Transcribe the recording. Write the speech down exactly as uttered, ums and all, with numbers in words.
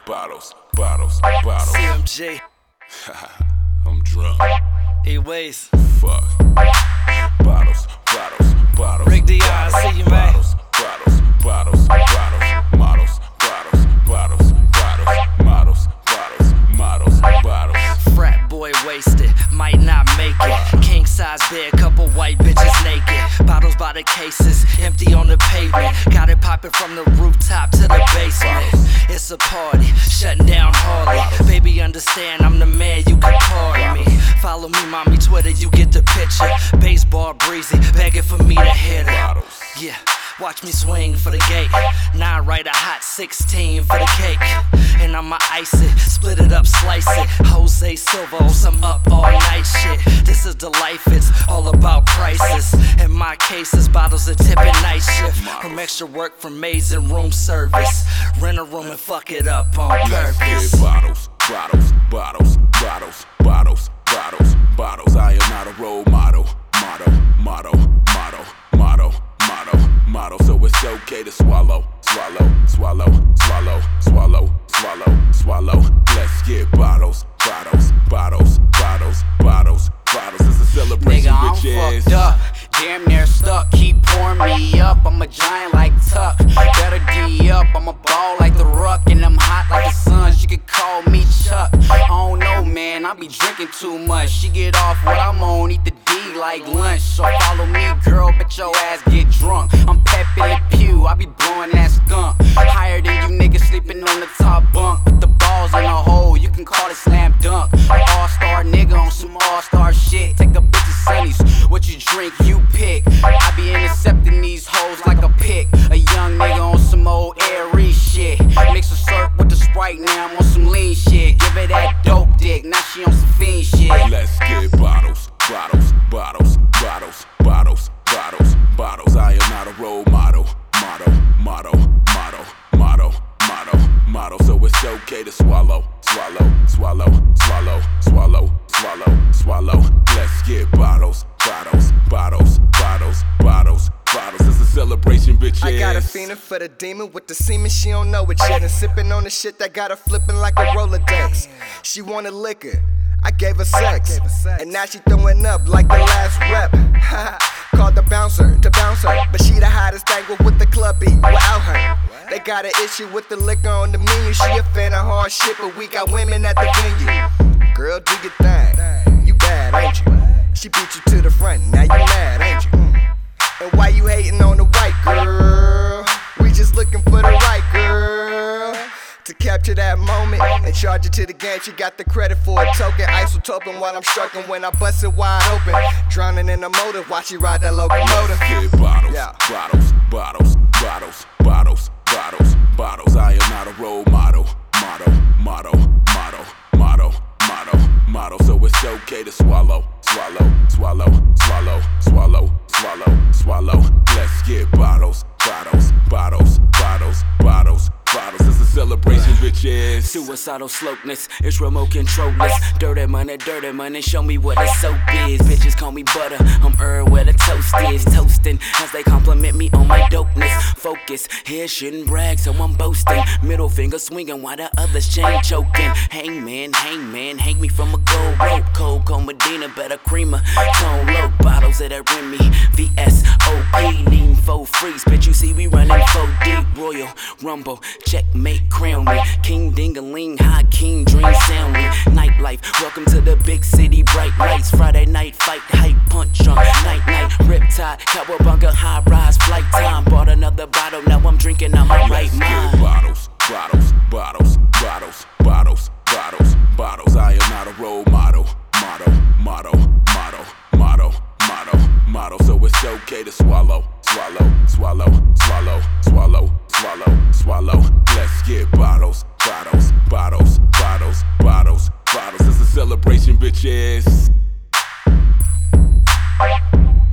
bottles, bottles, bottles. C M G. I'm drunk. E-Ways. Fuck. Bottles, bottles, bottles. Rick D I, I see you, man. Bottles, bottles, bottles, bottles. Models, bottles, bottles, bottles. Models, bottles, models, bottles. Frat boy wasted, might not make it. King size bed, couple white bitches naked. Bottles by the cases, empty on the pavement. Got it popping from the rooftop to the basement. It's a party, shutting down Harley. Baby, understand I'm the man, you can call me. Follow me, mommy, Twitter, you get the picture. Baseball breezy, begging for me to hit it. Yeah, watch me swing for the gate. Now I write a hot sixteen for the cake. And I'ma ice it, split it up, slice it. Jose Silva on some up all night shit. This is the life, it's all about prices. In my case, it's bottles of tipping night shift. From extra work from maids and room service. Rent a room and fuck it up on purpose. Let's get bottles, bottles, bottles, bottles, bottles, bottles, bottles. I am not a role model. Motto, motto, motto, motto, motto, motto. So it's okay to swallow, swallow, swallow, swallow, swallow, swallow, swallow. Let's get bottles, bottles, bottles, bottles, bottles, bottles. It's a celebration, Nigga, I'm bitches. fucked up, damn near stuck. Keep pouring me up, I'm a giant like Tuck. Better D up, I'm a ball like the Ruck. And I'm hot like the Suns, you could call me Chuck. I don't know, man, I be drinking too much. She get off what I'm on, eat the D like lunch. So follow me, girl, bet your ass get drunk. I'm Pepe Le Pew, I be blowing that skunk. Higher than you niggas sleeping on the top bunk. Put the balls in a hole, you can call it slam dunk. All-star nigga on some all-star shit. Take a bitch's sunnies, what you drink, you pick. I be intercepting these hoes like a pick. A young nigga on some old airy shit. Mix a syrup with the Sprite, now I'm on some lean shit. Give her that dope dick, now she on some fiend shit. Let's get bottles, bottles, bottles, bottles, bottles, bottles, bottles. I am not a role model. Motto, motto, motto, motto, motto, motto. So it's okay to swallow, swallow, swallow, swallow, swallow, swallow, swallow. Let's get bottles, bottles, bottles, bottles, bottles, bottles. It's a celebration, bitches. I got a feeling for the demon with the semen, she don't know it yet. And sipping on the shit that got her flipping like a Rolodex. She wanted liquor, I gave her sex, and now she throwing up like the last rep. Called the bouncer to bounce her, but she the hottest thing with the club beat without her. They got an issue with the liquor on the menu. She a fan of hard shit, but we got women at the venue. Girl, do your thing, you bad, ain't you? She beat you to the front, now you mad, ain't you? And why you hating on the white girl? We just looking for the right girl to capture that moment and charge it to the game. She got the credit for a token, isotoping while I'm stroking. When I bust it wide open, drowning in the motor, watch she ride that locomotive. Get bottles, Yeah. bottles, bottles, bottles, bottles, bottles, bottles. I am not a role model. Motto, motto, motto, motto, motto, motto. So it's okay to swallow, swallow, swallow, swallow, swallow, swallow, swallow. Let's get bottles, bottles, bottles, bottles, bottles, bottles. It's a celebration, bitches. Suicidal slowness, it's remote controlless. Dirty money, dirty money, show me what a soap is. Bitches call me butter, I'm Earl where the toast is. Toasting as they compliment me on my dopeness. Focus, here shouldn't brag, so I'm boasting. Middle finger swinging while the others chain choking. Hangman, hangman, hang me from a gold rope. Cold, cold Medina, better creamer. Tone low, bottles of that Remy. V S O P, lean four freeze. Bitch, you see we running four deep. Royal Rumble, checkmate, crown me. King Dingaling, high king, dream soundly. Nightlife, welcome to the big city, bright lights. Friday night fight, hype, punch drunk. Night night, riptide, cowabunga, high rise, flight time. Bought another bottle, now I'm drinking on my right Let's mind. get bottles, bottles, bottles, bottles, bottles, bottles, bottles. I am not a role model. Motto, motto, motto, motto, motto, motto. So it's okay to swallow, swallow, swallow, swallow, swallow, swallow, swallow. Let's get bottles, bottles, bottles, bottles, bottles, bottles. It's a celebration, bitches.